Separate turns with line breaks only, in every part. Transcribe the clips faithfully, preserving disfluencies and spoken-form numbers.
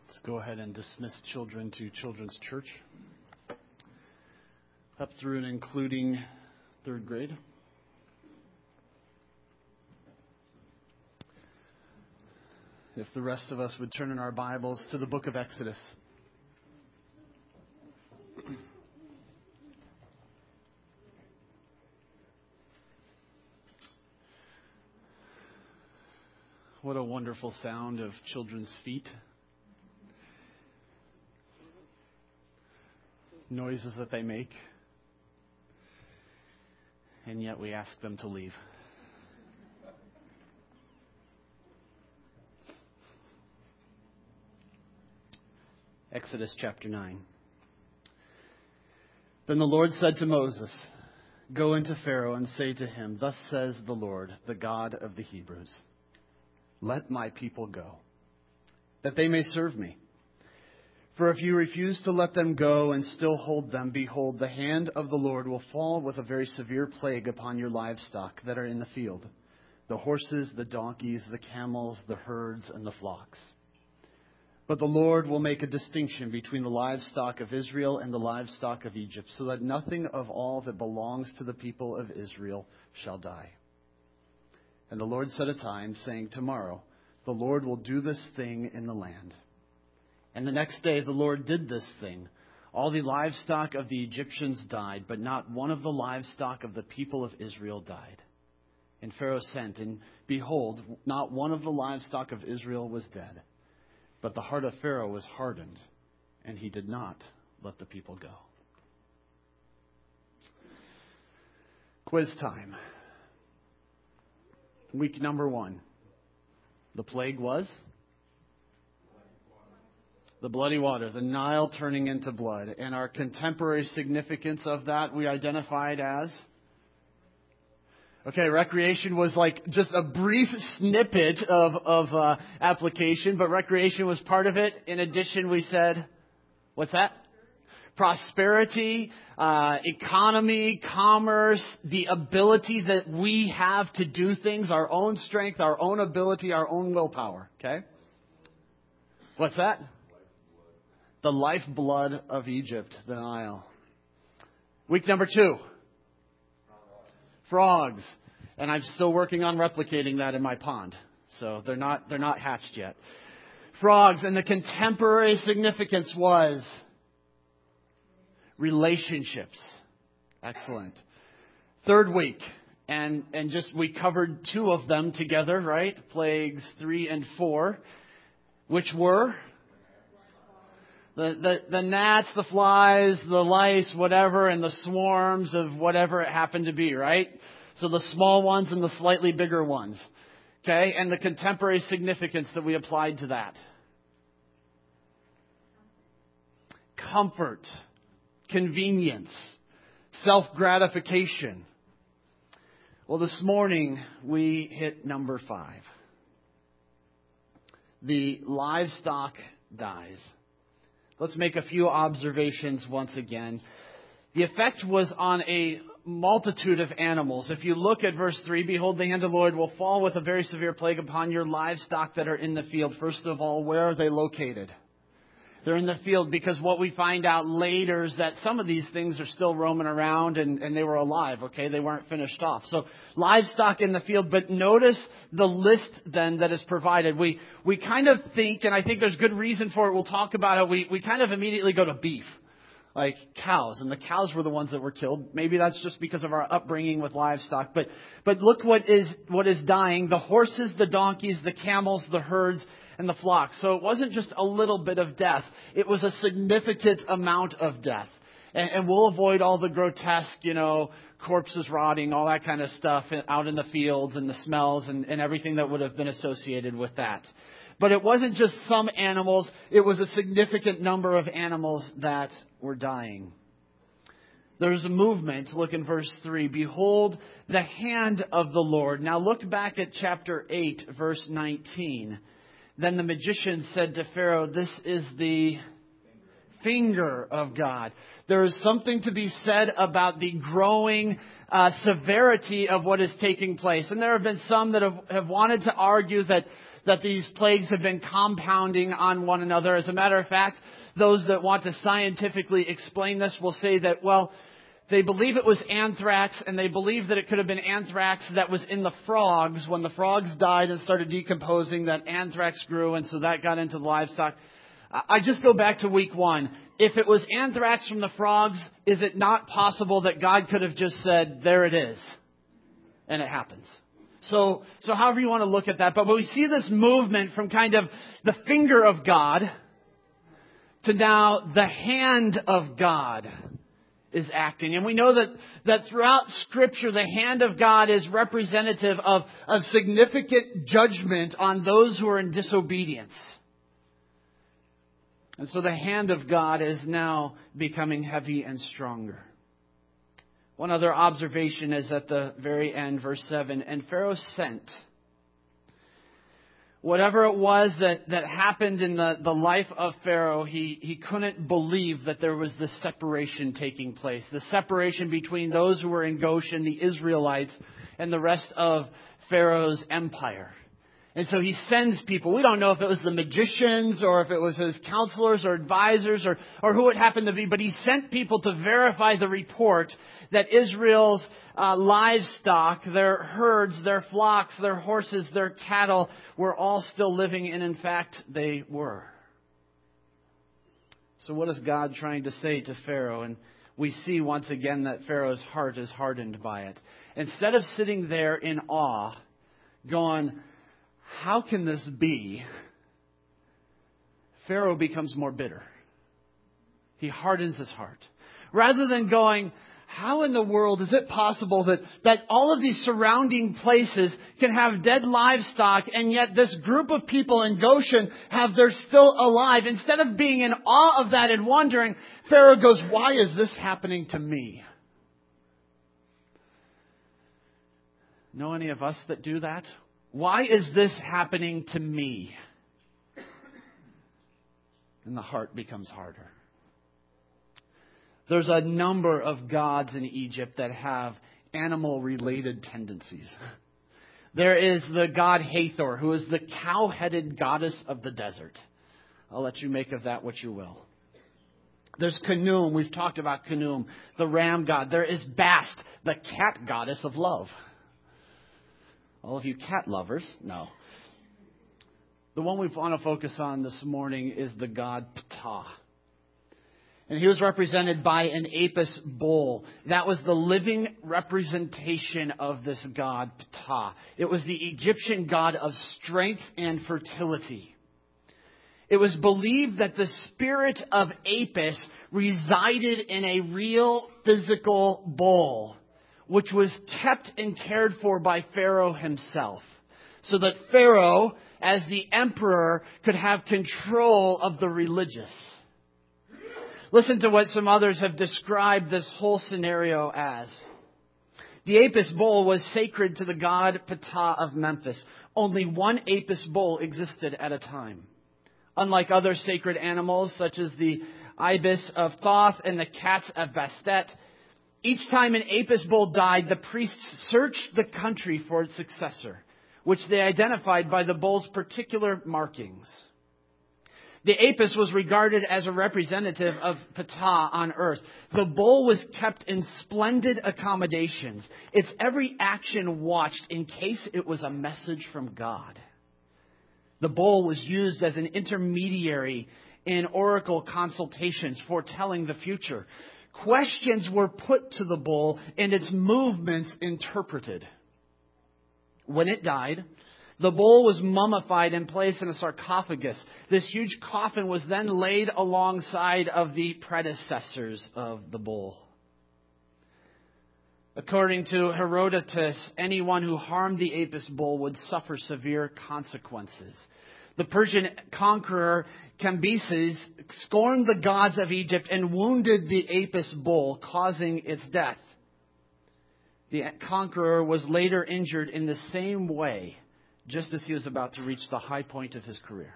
Let's go ahead and dismiss children to Children's Church, up through and including third grade. If the rest of us would turn in our Bibles to the book of Exodus. What a wonderful sound of children's feet. Noises that they make. And yet we ask them to leave. Exodus chapter nine. Then the Lord said to Moses, "Go into Pharaoh and say to him, 'Thus says the Lord, the God of the Hebrews, let my people go, that they may serve me. For if you refuse to let them go and still hold them, behold, the hand of the Lord will fall with a very severe plague upon your livestock that are in the field, the horses, the donkeys, the camels, the herds, and the flocks. But the Lord will make a distinction between the livestock of Israel and the livestock of Egypt, so that nothing of all that belongs to the people of Israel shall die.' And the Lord set a time, saying, 'Tomorrow the Lord will do this thing in the land.' And the next day the Lord did this thing. All the livestock of the Egyptians died, but not one of the livestock of the people of Israel died. And Pharaoh sent, and behold, not one of the livestock of Israel was dead. But the heart of Pharaoh was hardened, and he did not let the people go." Quiz time. Week number one. The plague was? The bloody water, the Nile turning into blood. And our contemporary significance of that we identified as? Okay, recreation was like just a brief snippet of, of uh, application, but recreation was part of it. In addition, we said, what's that? Prosperity, uh, economy, commerce, the ability that we have to do things, our own strength, our own ability, our own willpower. Okay? What's that? The lifeblood of Egypt, the Nile. Week number two. Frogs. And I'm still working on replicating that in my pond. So they're not they're not hatched yet. Frogs, and the contemporary significance was relationships. Excellent. Third week. And and just we covered two of them together, right? Plagues three and four. Which were? The, the the gnats, the flies, the lice, whatever, and the swarms of whatever it happened to be, right? So the small ones and the slightly bigger ones. Okay? And the contemporary significance that we applied to that. Comfort, convenience, self-gratification. Well, this morning we hit number five. The livestock dies. Let's make a few observations once again. The effect was on a multitude of animals. If you look at verse three, behold, the hand of the Lord will fall with a very severe plague upon your livestock that are in the field. First of all, where are they located? They're in the field, because what we find out later is that some of these things are still roaming around and, and they were alive, okay? They weren't finished off. So livestock in the field, but notice the list then that is provided. We we kind of think, and I think there's good reason for it, we'll talk about it, we, we kind of immediately go to beef, like cows. And the cows were the ones that were killed. Maybe that's just because of our upbringing with livestock. But but look what is what is dying. The horses, the donkeys, the camels, the herds, and the flock. So it wasn't just a little bit of death. It was a significant amount of death. And, and we'll avoid all the grotesque, you know, corpses rotting, all that kind of stuff out in the fields and the smells and, and everything that would have been associated with that. But it wasn't just some animals. It was a significant number of animals that were dying. There's a movement. Look in verse three. Behold, the hand of the Lord. Now look back at chapter eight, verse nineteen. Then the magician said to Pharaoh, "This is the finger of God." There is something to be said about the growing uh, severity of what is taking place. And there have been some that have, have wanted to argue that that these plagues have been compounding on one another. As a matter of fact, those that want to scientifically explain this will say that, well, they believe it was anthrax, and they believe that it could have been anthrax that was in the frogs. When the frogs died and started decomposing, that anthrax grew, and so that got into the livestock. I just go back to week one. If it was anthrax from the frogs, is it not possible that God could have just said, there it is, and it happens? So, so however you want to look at that. But we see this movement from kind of the finger of God to now the hand of God is acting. And we know that, that throughout Scripture, the hand of God is representative of, of significant judgment on those who are in disobedience. And so the hand of God is now becoming heavy and stronger. One other observation is at the very end, verse seven. And Pharaoh sent. Whatever it was that, that happened in the, the life of Pharaoh, he, he couldn't believe that there was this separation taking place. The separation between those who were in Goshen, the Israelites, and the rest of Pharaoh's empire. And so he sends people. We don't know if it was the magicians or if it was his counselors or advisors or, or who it happened to be, but he sent people to verify the report that Israel's uh, livestock, their herds, their flocks, their horses, their cattle were all still living, and in fact they were. So what is God trying to say to Pharaoh? And we see once again that Pharaoh's heart is hardened by it. Instead of sitting there in awe, going, how can this be? Pharaoh becomes more bitter. He hardens his heart. Rather than going, how in the world is it possible that, that all of these surrounding places can have dead livestock and yet this group of people in Goshen have, they're still alive? Instead of being in awe of that and wondering, Pharaoh goes, why is this happening to me? Know any of us that do that? Why is this happening to me? And the heart becomes harder. There's a number of gods in Egypt that have animal-related tendencies. There is the god Hathor, who is the cow-headed goddess of the desert. I'll let you make of that what you will. There's Khnum. We've talked about Khnum, the ram god. There is Bast, the cat goddess of love. All of you cat lovers, no. The one we want to focus on this morning is the god Ptah. And he was represented by an Apis bull. That was the living representation of this god Ptah. It was the Egyptian god of strength and fertility. It was believed that the spirit of Apis resided in a real physical bull, which was kept and cared for by Pharaoh himself, so that Pharaoh, as the emperor, could have control of the religious. Listen to what some others have described this whole scenario as. The Apis bull was sacred to the god Ptah of Memphis. Only one Apis bull existed at a time. Unlike other sacred animals, such as the ibis of Thoth and the cats of Bastet, each time an Apis bull died, the priests searched the country for its successor, which they identified by the bull's particular markings. The Apis was regarded as a representative of Ptah on earth. The bull was kept in splendid accommodations, its every action watched in case it was a message from God. The bull was used as an intermediary in oracle consultations foretelling the future. Questions were put to the bull and its movements interpreted. When it died, the bull was mummified and placed in a sarcophagus. This huge coffin was then laid alongside of the predecessors of the bull. According to Herodotus, anyone who harmed the Apis bull would suffer severe consequences. The Persian conqueror Cambyses scorned the gods of Egypt and wounded the Apis bull, causing its death. The conqueror was later injured in the same way, just as he was about to reach the high point of his career.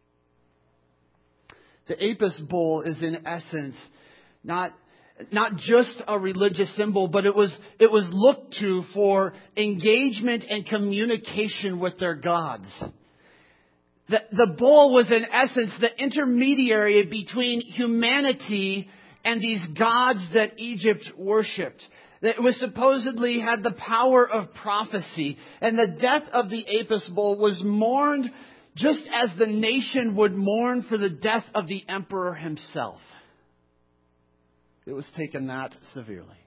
The Apis bull is in essence not, not just a religious symbol, but it was, it was looked to for engagement and communication with their gods. The, the bull was in essence the intermediary between humanity and these gods that Egypt worshipped. That was supposedly had the power of prophecy. And the death of the Apis bull was mourned just as the nation would mourn for the death of the emperor himself. It was taken that severely.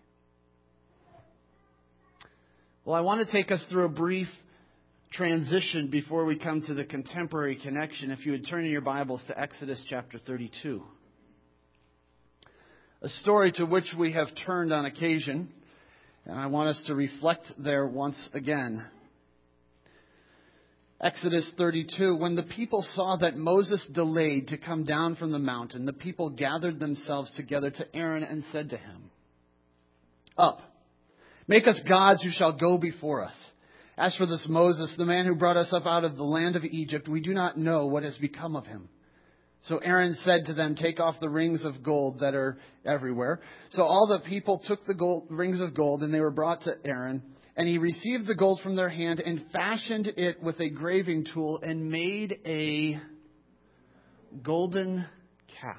Well, I want to take us through a brief transition before we come to the contemporary connection. If you would turn in your Bibles to Exodus chapter thirty-two. A story to which we have turned on occasion, and I want us to reflect there once again. Exodus thirty-two, when the people saw that Moses delayed to come down from the mountain, the people gathered themselves together to Aaron and said to him, "Up, make us gods who shall go before us. As for this Moses, the man who brought us up out of the land of Egypt, we do not know what has become of him." So Aaron said to them, "Take off the rings of gold that are everywhere." So all the people took the gold, rings of gold, and they were brought to Aaron. And he received the gold from their hand and fashioned it with a graving tool and made a golden calf.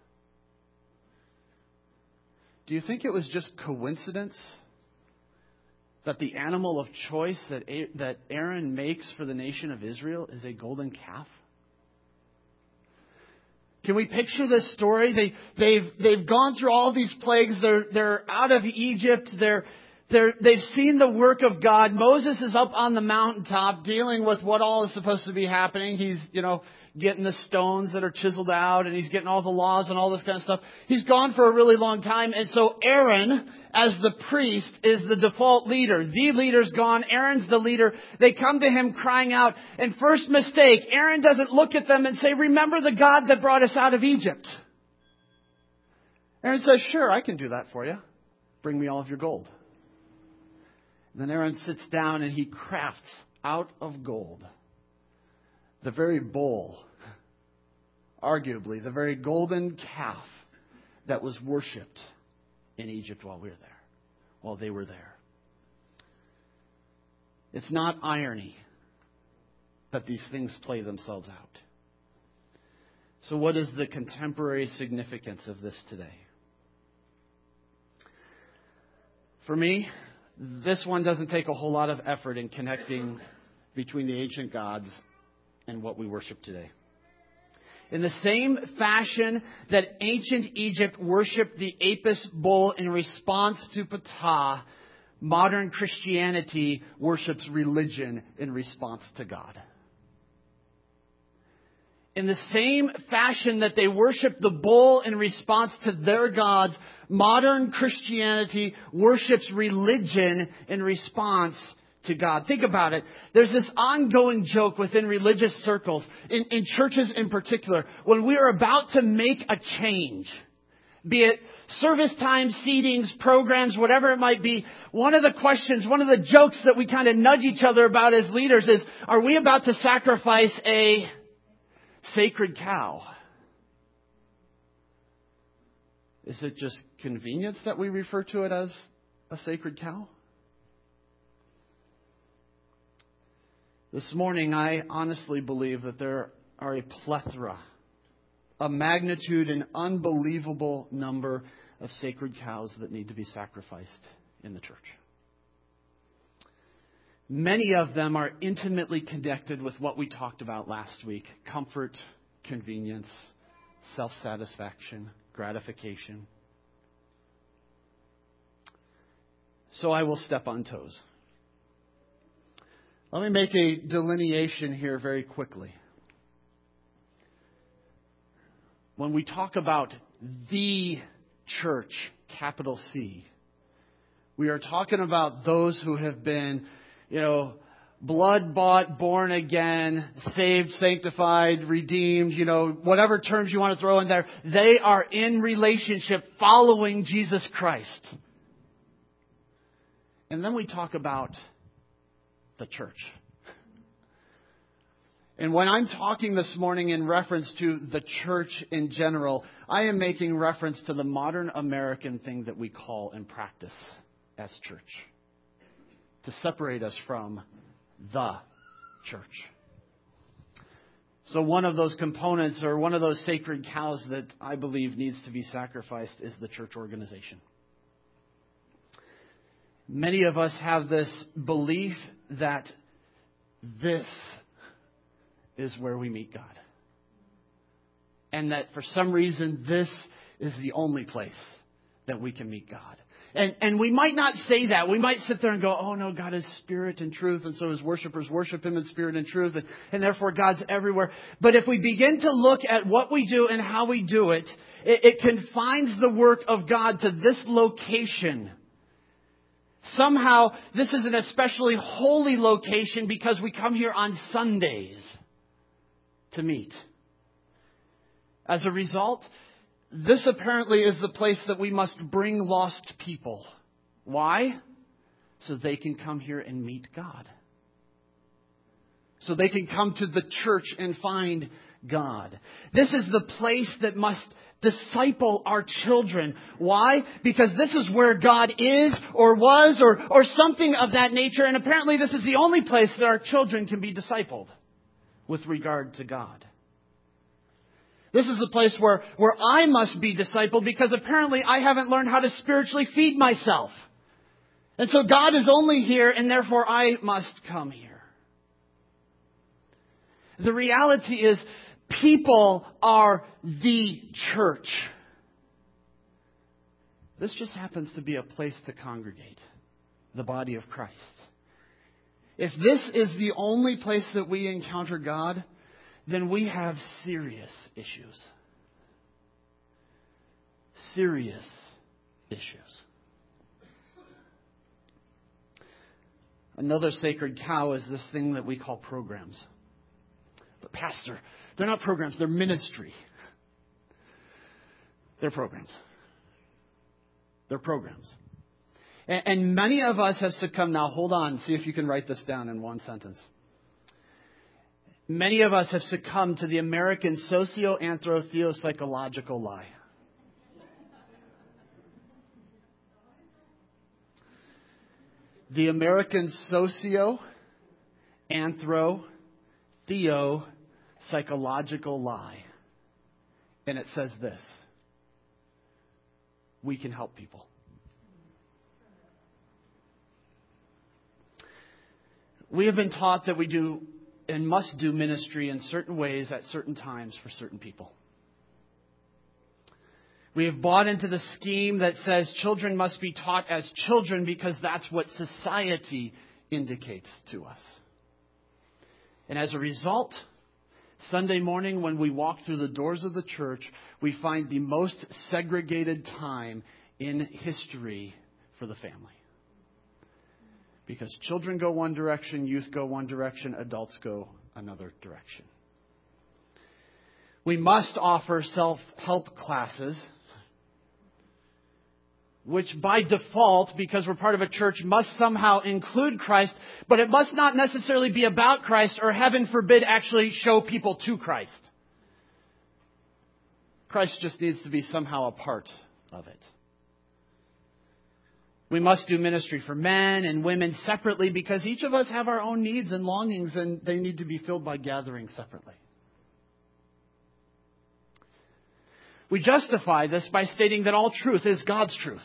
Do you think it was just coincidence that the animal of choice that that Aaron makes for the nation of Israel is a golden calf? Can we picture this story? They, they've, they've gone through all these plagues. They're, they're out of Egypt. They're, they're, they've seen the work of God. Moses is up on the mountaintop dealing with what all is supposed to be happening. He's, you know, getting the stones that are chiseled out, and he's getting all the laws and all this kind of stuff. He's gone for a really long time. And so Aaron, as the priest, is the default leader. The leader's gone. Aaron's the leader. They come to him crying out. And first mistake, Aaron doesn't look at them and say, "Remember the God that brought us out of Egypt." Aaron says, "Sure, I can do that for you. Bring me all of your gold." And then Aaron sits down and he crafts out of gold the very bull, arguably the very golden calf that was worshipped in Egypt while we were there, while they were there. It's not irony that these things play themselves out. So what is the contemporary significance of this today? For me, this one doesn't take a whole lot of effort in connecting between the ancient gods and what we worship today. In the same fashion that ancient Egypt worshipped the Apis bull in response to Ptah, modern Christianity worships religion in response to God. In the same fashion that they worship the bull in response to their gods, modern Christianity worships religion in response to God. Think about it. There's this ongoing joke within religious circles, in, in churches in particular, when we are about to make a change, be it service time, seatings, programs, whatever it might be. One of the questions, one of the jokes that we kind of nudge each other about as leaders is, are we about to sacrifice a sacred cow? Is it just convenience that we refer to it as a sacred cow? This morning, I honestly believe that there are a plethora, a magnitude, an unbelievable number of sacred cows that need to be sacrificed in the church. Many of them are intimately connected with what we talked about last week: comfort, convenience, self-satisfaction, gratification. So I will step on toes. Let me make a delineation here very quickly. When we talk about the church, capital C, we are talking about those who have been, you know, blood bought, born again, saved, sanctified, redeemed, you know, whatever terms you want to throw in there. They are in relationship following Jesus Christ. And then we talk about the church. And when I'm talking this morning in reference to the church in general, I am making reference to the modern American thing that we call and practice as church, to separate us from the church. So one of those components or one of those sacred cows that I believe needs to be sacrificed is the church organization. Many of us have this belief that this is where we meet God. And that for some reason this is the only place that we can meet God. And and we might not say that. We might sit there and go, oh no, God is spirit and truth, and so his worshipers worship him in spirit and truth, and, and therefore God's everywhere. But if we begin to look at what we do and how we do it, it, it confines the work of God to this location. Somehow this is an especially holy location because we come here on Sundays to meet. As a result, this apparently is the place that we must bring lost people. Why? So they can come here and meet God. So they can come to the church and find God. This is the place that must disciple our children. Why? Because this is where God is or was or, or something of that nature. And apparently this is the only place that our children can be discipled with regard to God. This is the place where, where I must be discipled because apparently I haven't learned how to spiritually feed myself. And so God is only here and therefore I must come here. The reality is people are the church. This just happens to be a place to congregate, the body of Christ. If this is the only place that we encounter God, then we have serious issues. Serious issues. Another sacred cow is this thing that we call programs. But Pastor, they're not programs, they're ministry. They're programs. They're programs. And, and many of us have succumbed. Now hold on, see if you can write this down in one sentence. Many of us have succumbed to the American socio-anthro-theopsychological lie. The American socio-anthro-theo-psychological lie. And it says this: we can help people. We have been taught that we do and must do ministry in certain ways at certain times for certain people. We have bought into the scheme that says children must be taught as children because that's what society indicates to us. And as a result, Sunday morning when we walk through the doors of the church, we find the most segregated time in history for the family. Because children go one direction, youth go one direction, adults go another direction. We must offer self-help classes, which by default, because we're part of a church, must somehow include Christ, but it must not necessarily be about Christ or, heaven forbid, actually show people to Christ. Christ just needs to be somehow a part of it. We must do ministry for men and women separately because each of us have our own needs and longings and they need to be filled by gathering separately. We justify this by stating that all truth is God's truth.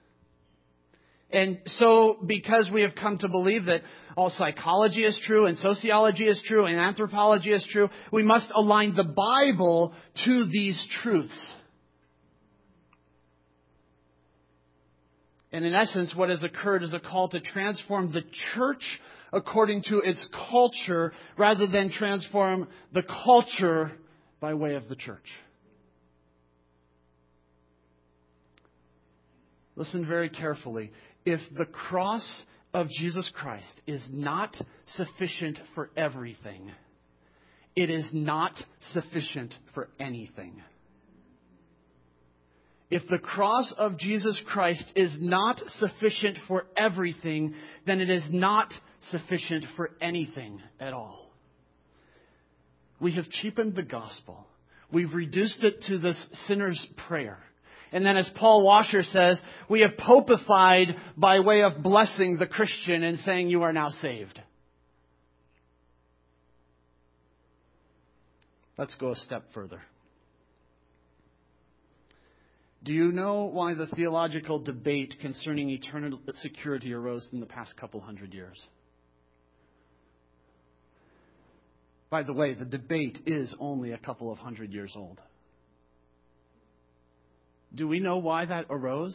And so because we have come to believe that all psychology is true and sociology is true and anthropology is true, we must align the Bible to these truths. And in essence, what has occurred is a call to transform the church according to its culture rather than transform the culture by way of the church. Listen very carefully. If the cross of Jesus Christ is not sufficient for everything, it is not sufficient for anything. If the cross of Jesus Christ is not sufficient for everything, then it is not sufficient for anything at all. We have cheapened the gospel. We've reduced it to this sinner's prayer. And then as Paul Washer says, we have popified by way of blessing the Christian and saying you are now saved. Let's go a step further. Do you know why the theological debate concerning eternal security arose in the past couple hundred years? By the way, the debate is only a couple of hundred years old. Do we know why that arose?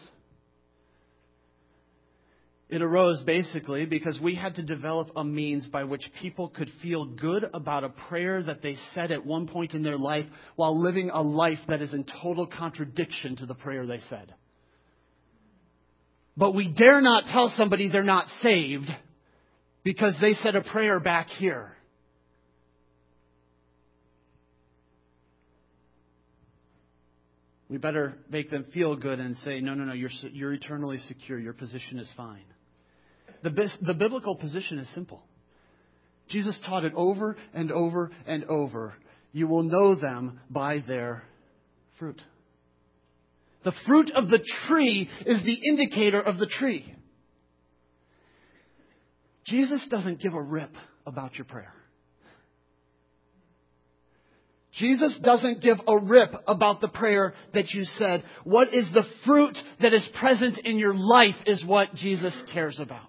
It arose basically because we had to develop a means by which people could feel good about a prayer that they said at one point in their life while living a life that is in total contradiction to the prayer they said. But we dare not tell somebody they're not saved because they said a prayer back here. We better make them feel good and say, no, no, no, you're, you're eternally secure. Your position is fine. The, the biblical position is simple. Jesus taught it over and over and over. You will know them by their fruit. The fruit of the tree is the indicator of the tree. Jesus doesn't give a rip about your prayer. Jesus doesn't give a rip about the prayer that you said. What is the fruit that is present in your life is what Jesus cares about.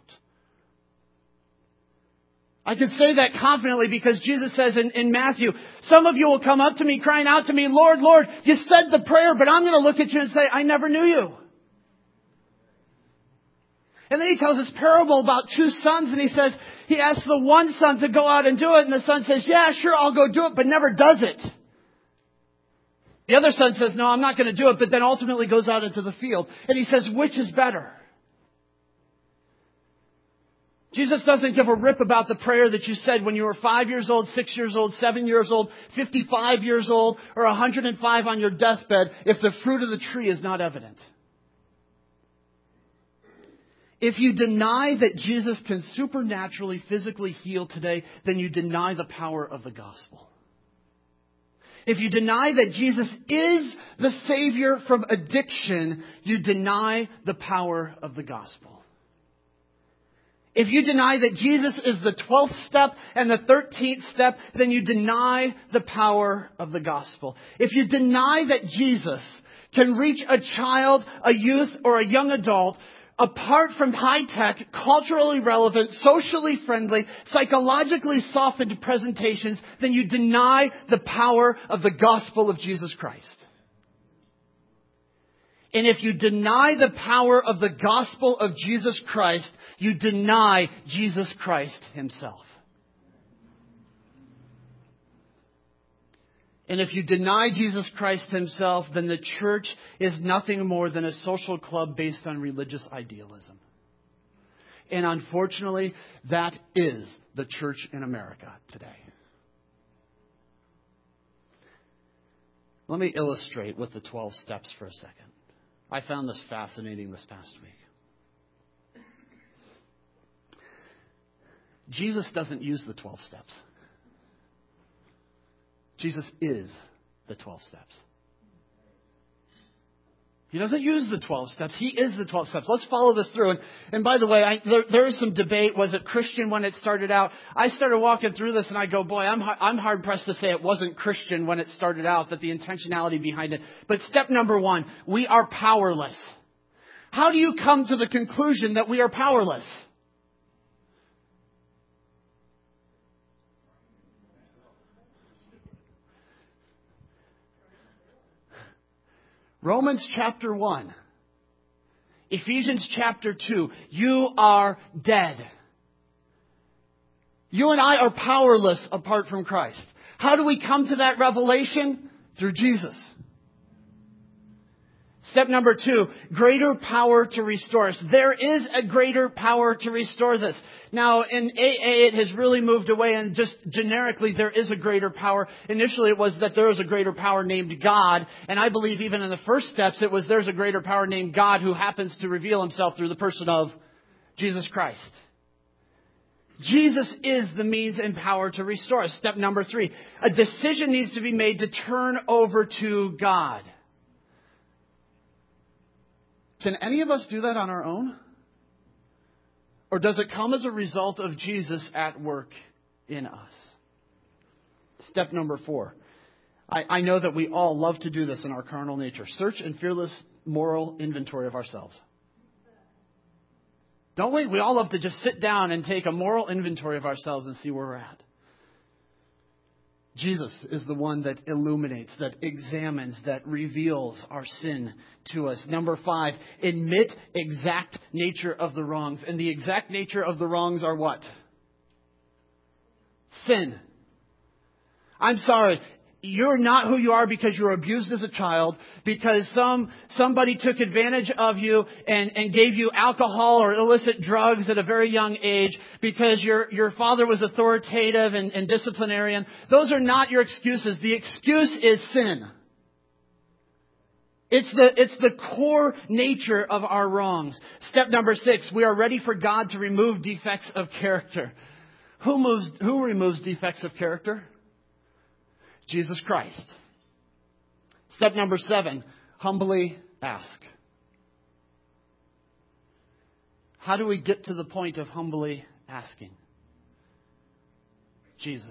I can say that confidently because Jesus says in, in Matthew, some of you will come up to me crying out to me, Lord, Lord, you said the prayer, but I'm going to look at you and say, I never knew you. And then he tells this parable about two sons and he says, he asks the one son to go out and do it. And the son says, yeah, sure, I'll go do it, but never does it. The other son says, no, I'm not going to do it, but then ultimately goes out into the field. And he says, which is better? Jesus doesn't give a rip about the prayer that you said when you were five years old, six years old, seven years old, fifty-five years old, or one hundred five on your deathbed if the fruit of the tree is not evident. If you deny that Jesus can supernaturally, physically heal today, then you deny the power of the gospel. If you deny that Jesus is the Savior from addiction, you deny the power of the gospel. If you deny that Jesus is the twelfth step and the thirteenth step, then you deny the power of the gospel. If you deny that Jesus can reach a child, a youth, or a young adult apart from high-tech, culturally relevant, socially friendly, psychologically softened presentations, then you deny the power of the gospel of Jesus Christ. And if you deny the power of the gospel of Jesus Christ, you deny Jesus Christ himself. And if you deny Jesus Christ himself, then the church is nothing more than a social club based on religious idealism. And unfortunately, that is the church in America today. Let me illustrate with the twelve steps for a second. I found this fascinating this past week. Jesus doesn't use the twelve steps. Jesus is the twelve steps. He doesn't use the twelve steps. He is the twelve steps. Let's follow this through. And, and by the way, I, there, there is some debate. Was it Christian when it started out? I started walking through this and I go, boy, I'm, I'm hard pressed to say it wasn't Christian when it started out, that the intentionality behind it. But step number one, we are powerless. How do you come to the conclusion that we are powerless? Romans chapter one, Ephesians chapter two, you are dead. You and I are powerless apart from Christ. How do we come to that revelation? Through Jesus. Step number two, greater power to restore us. There is a greater power to restore this. Now, in A A, it has really moved away, and just generically, there is a greater power. Initially, it was that there is a greater power named God, and I believe even in the first steps, it was there's a greater power named God who happens to reveal himself through the person of Jesus Christ. Jesus is the means and power to restore us. Step number three, a decision needs to be made to turn over to God. Can any of us do that on our own? Or does it come as a result of Jesus at work in us? Step number four. I, I know that we all love to do this in our carnal nature. Search and fearless moral inventory of ourselves. Don't we? We all love to just sit down and take a moral inventory of ourselves and see where we're at. Jesus is the one that illuminates, that examines, that reveals our sin to us. Number five, admit exact nature of the wrongs. And the exact nature of the wrongs are what? Sin. I'm sorry. You're not who you are because you were abused as a child, because some somebody took advantage of you and, and gave you alcohol or illicit drugs at a very young age, because your, your father was authoritative and, and disciplinarian. Those are not your excuses. The excuse is sin. It's the, it's the core nature of our wrongs. Step number six, we are ready for God to remove defects of character. Who moves, who removes defects of character? Jesus Christ. Step number seven, humbly ask. How do we get to the point of humbly asking? Jesus.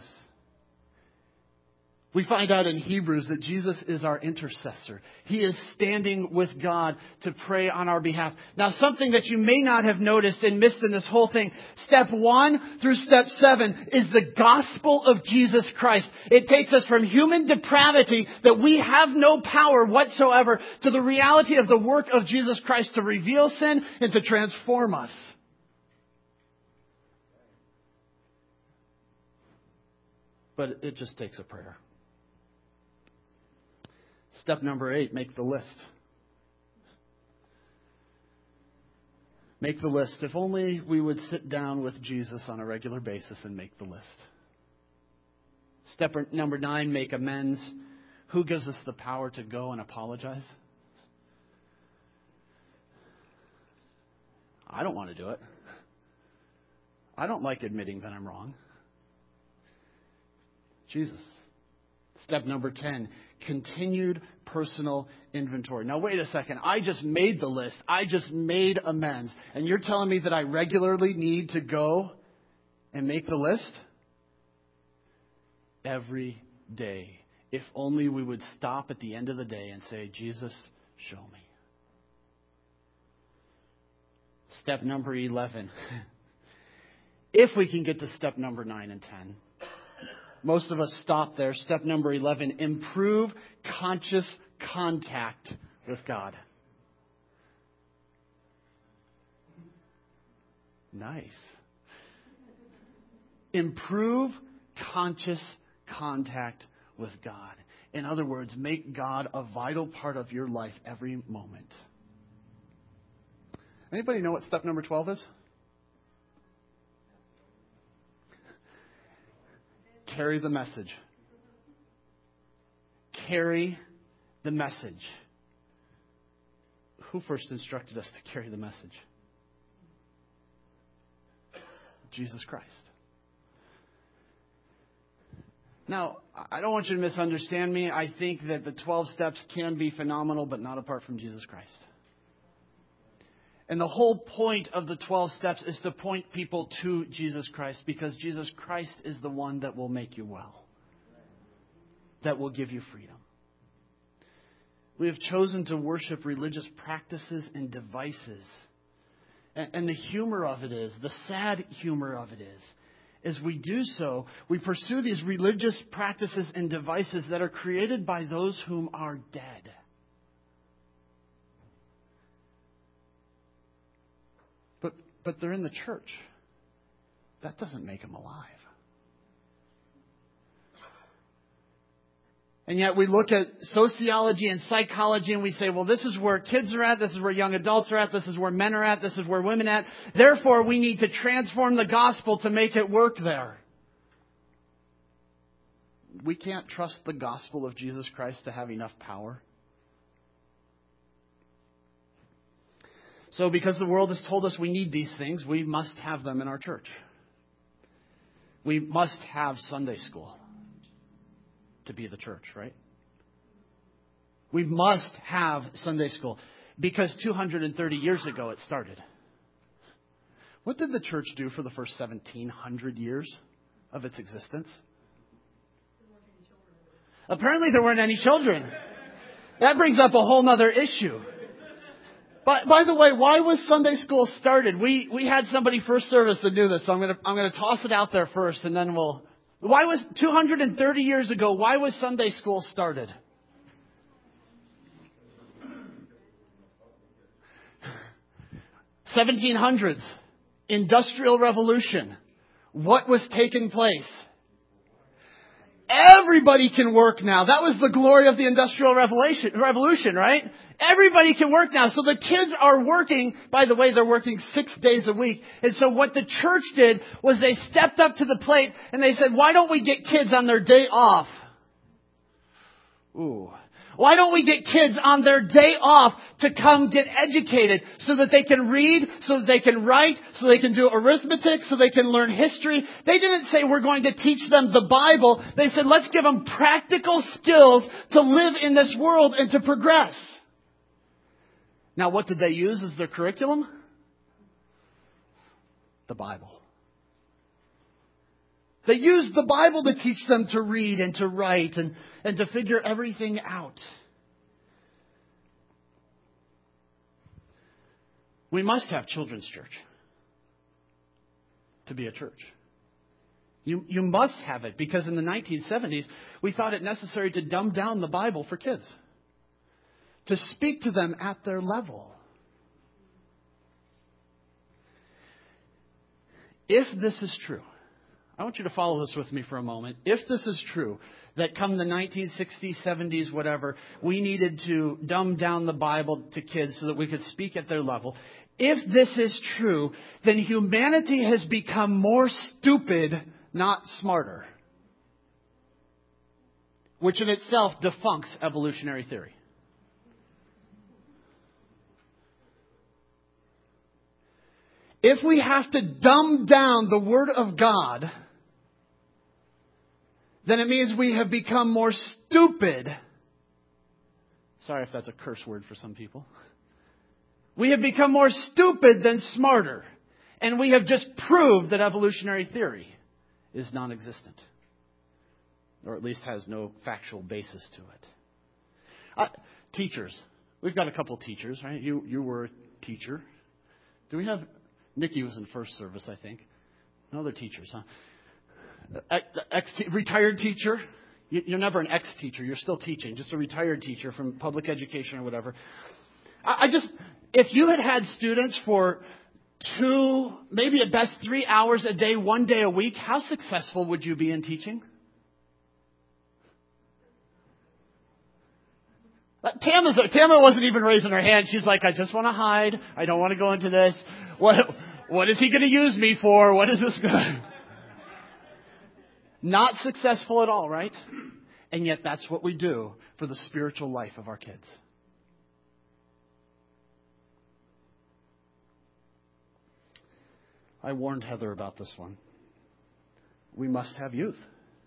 We find out in Hebrews that Jesus is our intercessor. He is standing with God to pray on our behalf. Now, something that you may not have noticed and missed in this whole thing, step one through step seven is the gospel of Jesus Christ. It takes us from human depravity, that we have no power whatsoever, to the reality of the work of Jesus Christ to reveal sin and to transform us. But it just takes a prayer. Step number eight, make the list. Make the list. If only we would sit down with Jesus on a regular basis and make the list. Step number nine, make amends. Who gives us the power to go and apologize? I don't want to do it. I don't like admitting that I'm wrong. Jesus. Step number ten, continued personal inventory. Now, wait a second. I just made the list. I just made amends. And you're telling me that I regularly need to go and make the list? Every day. If only we would stop at the end of the day and say, Jesus, show me. Step number eleven. If we can get to step number nine and ten. Most of us stop there. Step number eleven, improve conscious contact with God. Nice. Improve conscious contact with God. In other words, make God a vital part of your life every moment. Anybody know what step number twelve is? Carry the message. Carry the message. Who first instructed us to carry the message? Jesus Christ. Now, I don't want you to misunderstand me. I think that the twelve steps can be phenomenal, but not apart from Jesus Christ. And the whole point of the twelve steps is to point people to Jesus Christ, because Jesus Christ is the one that will make you well, that will give you freedom. We have chosen to worship religious practices and devices. And, and the humor of it is, the sad humor of it is, as we do so, we pursue these religious practices and devices that are created by those whom are dead. But, but they're in the church. That doesn't make them alive. And yet we look at sociology and psychology and we say, well, this is where kids are at, this is where young adults are at, this is where men are at, this is where women are at. Therefore, we need to transform the gospel to make it work there. We can't trust the gospel of Jesus Christ to have enough power. So because the world has told us we need these things, we must have them in our church. We must have Sunday school to be the church, right? We must have Sunday school because two hundred thirty years ago it started. What did the church do for the first seventeen hundred years of its existence? Apparently there weren't any children. That brings up a whole nother issue. But by the way, why was Sunday school started? We we had somebody first service that knew this, so I'm gonna I'm gonna toss it out there first, and then we'll. Why was two hundred thirty years ago? Why was Sunday school started? seventeen hundreds, Industrial Revolution. What was taking place? Everybody can work now. That was the glory of the Industrial Revolution, revolution, right? Everybody can work now. So the kids are working. By the way, they're working six days a week. And so what the church did was they stepped up to the plate and they said, why don't we get kids on their day off? Ooh. Why don't we get kids on their day off to come get educated so that they can read, so that they can write, so they can do arithmetic, so they can learn history? They didn't say we're going to teach them the Bible. They said let's give them practical skills to live in this world and to progress. Now, what did they use as their curriculum? The Bible. They used the Bible to teach them to read and to write and, and to figure everything out. We must have children's church to be a church. You, you must have it because in the nineteen seventies, we thought it necessary to dumb down the Bible for kids, to speak to them at their level. If this is true, I want you to follow this with me for a moment. If this is true, that come the nineteen sixties, seventies, whatever, we needed to dumb down the Bible to kids so that we could speak at their level. If this is true, then humanity has become more stupid, not smarter. Which in itself defunks evolutionary theory. If we have to dumb down the Word of God, then it means we have become more stupid. Sorry if that's a curse word for some people. We have become more stupid than smarter. And we have just proved that evolutionary theory is non-existent. Or at least has no factual basis to it. Uh, teachers. We've got a couple teachers, right? You you were a teacher. Do we have... Nikki was in first service, I think. No other teachers, huh? Ex retired teacher. You're never an ex-teacher. You're still teaching. Just a retired teacher from public education or whatever. I just, if you had had students for two, maybe at best three hours a day, one day a week, how successful would you be in teaching? Tama, Tama wasn't even raising her hand. She's like, I just want to hide. I don't want to go into this. What, what is he going to use me for? What is this going to... Not successful at all, right? And yet that's what we do for the spiritual life of our kids. I warned Heather about this one. We must have youth.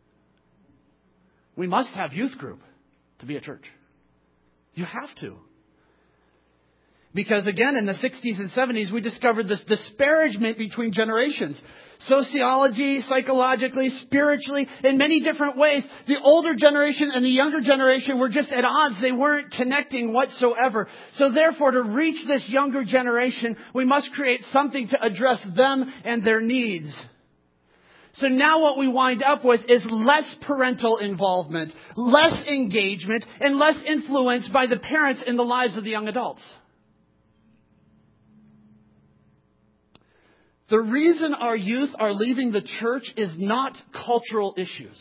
We must have youth group to be a church. You have to. Because again, in the sixties and seventies, we discovered this disparagement between generations. Sociology, psychologically, spiritually, in many different ways. The older generation and the younger generation were just at odds. They weren't connecting whatsoever. So therefore, to reach this younger generation, we must create something to address them and their needs. So now what we wind up with is less parental involvement, less engagement, and less influence by the parents in the lives of the young adults. The reason our youth are leaving the church is not cultural issues.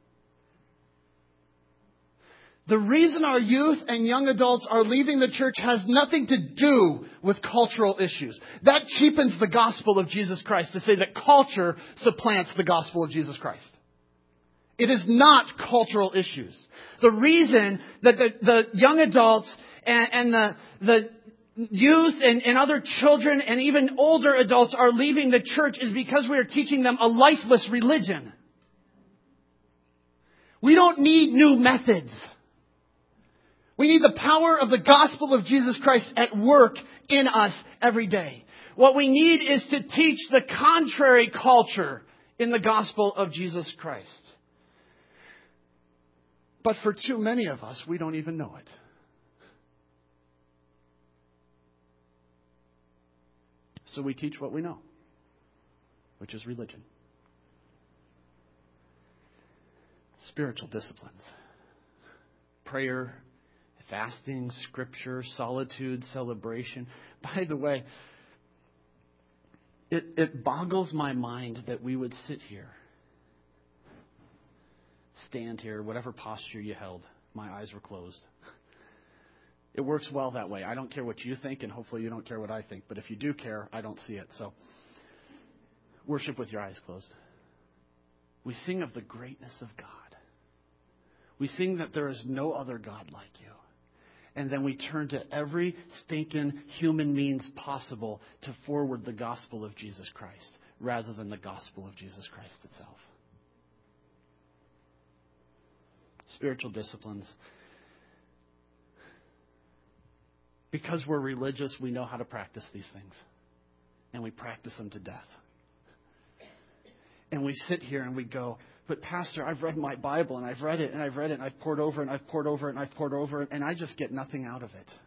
The reason our youth and young adults are leaving the church has nothing to do with cultural issues. That cheapens the gospel of Jesus Christ to say that culture supplants the gospel of Jesus Christ. It is not cultural issues. The reason that the, the young adults and, and the, the youth and, and other children and even older adults are leaving the church is because we are teaching them a lifeless religion. We don't need new methods. We need the power of the gospel of Jesus Christ at work in us every day. What we need is to teach the contrary culture in the gospel of Jesus Christ. But for too many of us, we don't even know it. So we teach what we know, which is religion. Spiritual disciplines. Prayer, fasting, scripture, solitude, celebration. By the way, it, it boggles my mind that we would sit here, stand here, whatever posture you held. My eyes were closed. It works well that way. I don't care what you think, and hopefully you don't care what I think. But if you do care, I don't see it. So worship with your eyes closed. We sing of the greatness of God. We sing that there is no other God like you. And then we turn to every stinking human means possible to forward the gospel of Jesus Christ rather than the gospel of Jesus Christ itself. Spiritual disciplines. Because we're religious, we know how to practice these things. And we practice them to death. And we sit here and we go, but Pastor, I've read my Bible and I've read it and I've read it and I've poured over and I've poured over it and I've poured over it and I just get nothing out of it.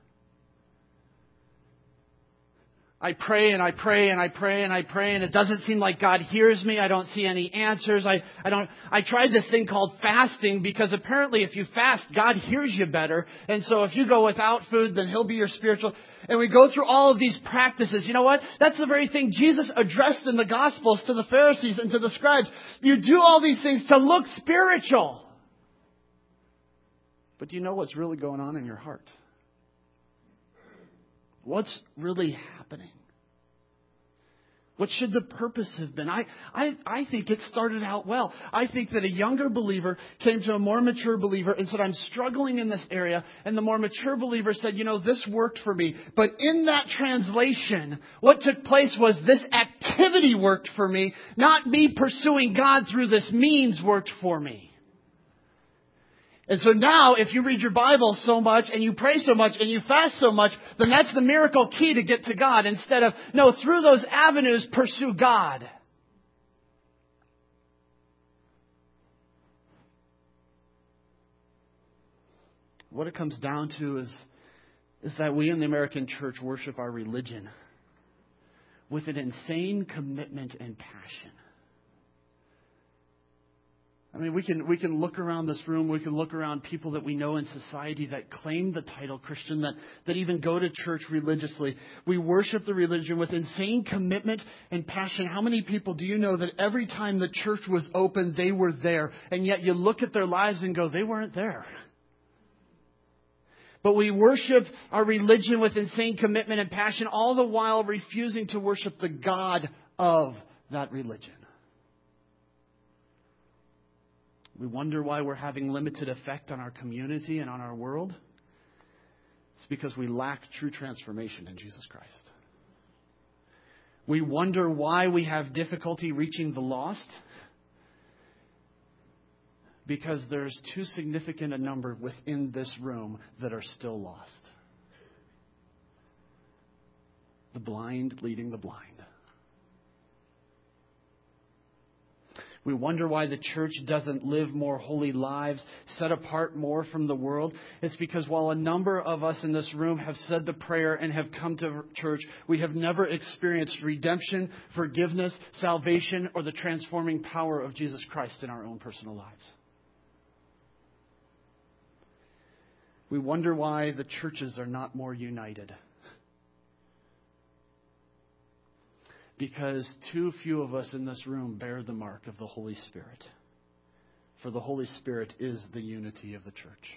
I pray and I pray and I pray and I pray and it doesn't seem like God hears me. I don't see any answers. I, I don't, I tried this thing called fasting because apparently if you fast, God hears you better. And so if you go without food, then He'll be your spiritual. And we go through all of these practices. You know what? That's the very thing Jesus addressed in the Gospels to the Pharisees and to the scribes. You do all these things to look spiritual. But do you know what's really going on in your heart? What's really happening? What should the purpose have been? I, I, I think it started out well. I think that a younger believer came to a more mature believer and said, I'm struggling in this area. And the more mature believer said, you know, this worked for me. But in that translation, what took place was this activity worked for me, not me pursuing God through this means worked for me. And so now, if you read your Bible so much, and you pray so much, and you fast so much, then that's the miracle key to get to God. Instead of, no, through those avenues, pursue God. What it comes down to is, is that we in the American church worship our religion with an insane commitment and passion. I mean, we can we can look around this room, we can look around people that we know in society that claim the title Christian, that, that even go to church religiously. We worship the religion with insane commitment and passion. How many people do you know that every time the church was open, they were there? And yet you look at their lives and go, they weren't there. But we worship our religion with insane commitment and passion, all the while refusing to worship the God of that religion. We wonder why we're having limited effect on our community and on our world. It's because we lack true transformation in Jesus Christ. We wonder why we have difficulty reaching the lost. Because there's too significant a number within this room that are still lost. The blind leading the blind. We wonder why the church doesn't live more holy lives, set apart more from the world. It's because while a number of us in this room have said the prayer and have come to church, we have never experienced redemption, forgiveness, salvation, or the transforming power of Jesus Christ in our own personal lives. We wonder why the churches are not more united. Because too few of us in this room bear the mark of the Holy Spirit. For the Holy Spirit is the unity of the church.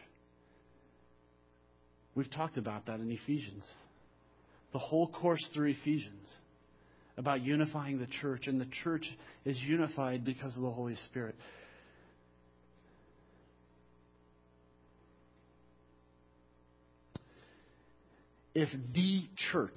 We've talked about that in Ephesians. The whole course through Ephesians about unifying the church. And the church is unified because of the Holy Spirit. If the church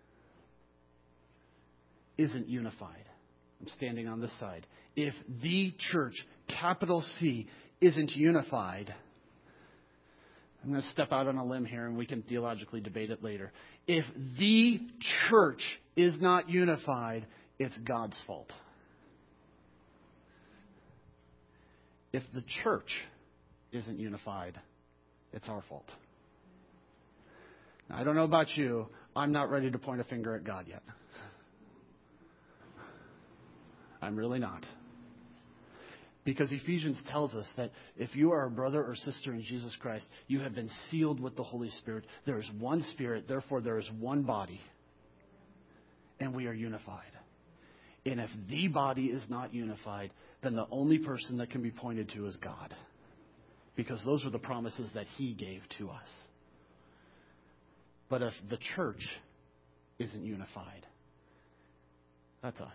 isn't unified, I'm standing on this side. If the church, capital C, isn't unified, I'm going to step out on a limb here and we can theologically debate it later. If the church is not unified, it's God's fault. If the church isn't unified, it's our fault. Now, I don't know about you. I'm not ready to point a finger at God yet. I'm really not. Because Ephesians tells us that if you are a brother or sister in Jesus Christ, you have been sealed with the Holy Spirit. There is one Spirit, therefore there is one body. And we are unified. And if the body is not unified, then the only person that can be pointed to is God. Because those were the promises that He gave to us. But if the church isn't unified, that's us.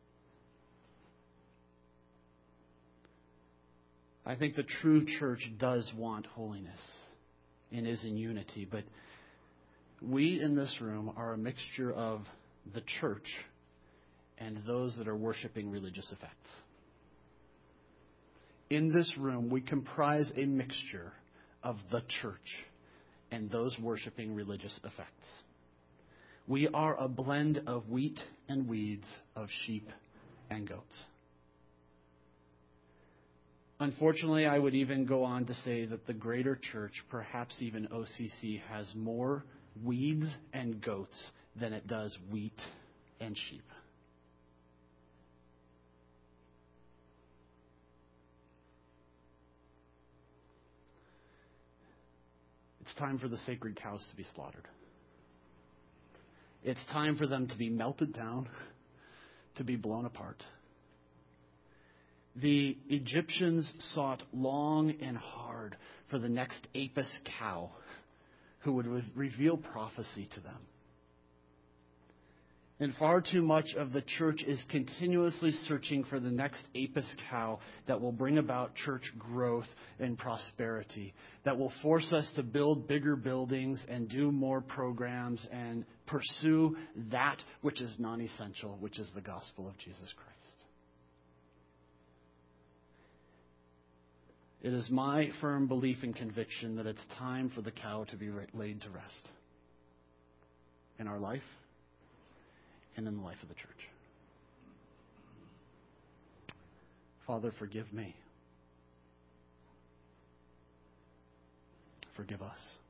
I think the true church does want holiness and is in unity, but we in this room are a mixture of the church and those that are worshiping religious effects. In this room, we comprise a mixture of the church and those worshiping religious effects. We are a blend of wheat and weeds, of sheep and goats. Unfortunately, I would even go on to say that the greater church, perhaps even O C C, has more weeds and goats than it does wheat and sheep. It's time for the sacred cows to be slaughtered. It's time for them to be melted down, to be blown apart. The Egyptians sought long and hard for the next Apis cow who would re- reveal prophecy to them. And far too much of the church is continuously searching for the next Apis cow that will bring about church growth and prosperity, that will force us to build bigger buildings and do more programs and pursue that which is non-essential, which is the gospel of Jesus Christ. It is my firm belief and conviction that it's time for the cow to be laid to rest in our life and in the life of the church. Father, forgive me. Forgive us.